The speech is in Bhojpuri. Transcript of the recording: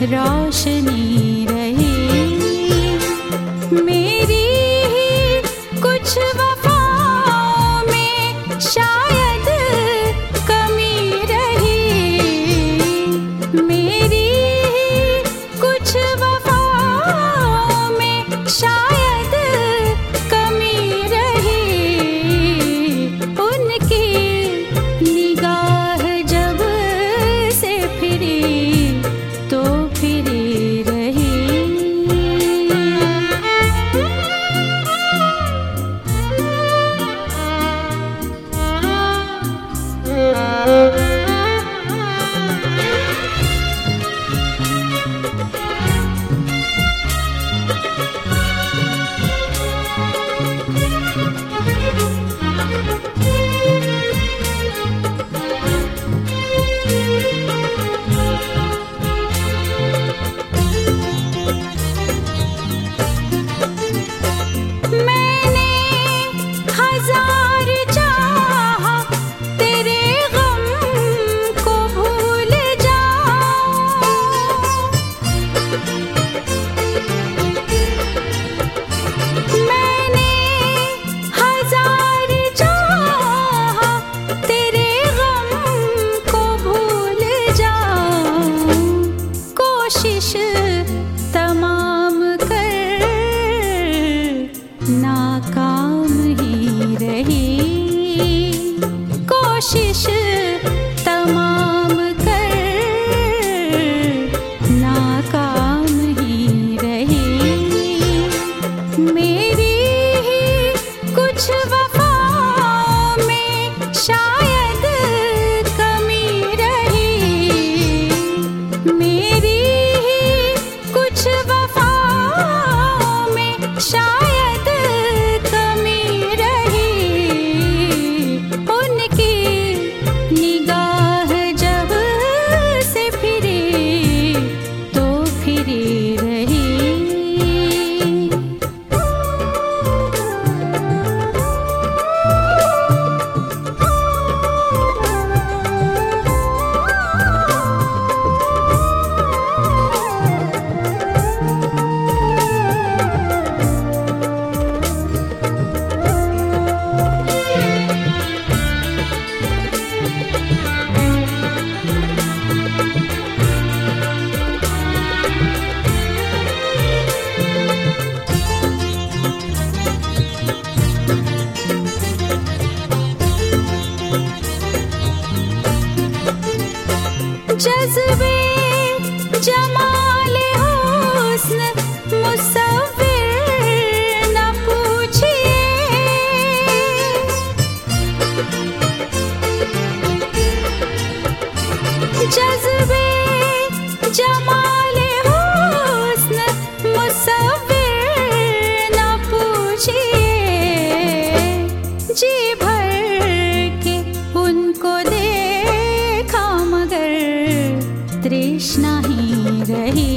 रोशनी रही। मेरी ही कुछ वफाओं में शायद कमी रही। मेरी ही कुछ वफाओं में शायद कमी रही। उनकी निगाह जब से फिरी तो फिरी रही। मैंने हजार चाहा तेरे गम को भूल जाऊं। मैंने हजार चाहा तेरे गम को भूल जाऊं। कोशिश तमाम कर नाकाम ही रही। कोशिश तमाम कर नाकाम ही रही। मेरी ही कुछ वफाओं में शायद कमी रही। मेरी ही कुछ वफाओं में शायद कमी रही। उनकी निगाह जब से फिरी तो फिरी रही। जज़्बे जमाल हुस्न मुसव्विर न पूछिए। जज़्बे जमाल हुस्न मुसव्विर न पूछिए। जी भर के उनको देखा मगर तृष्णा ही रही।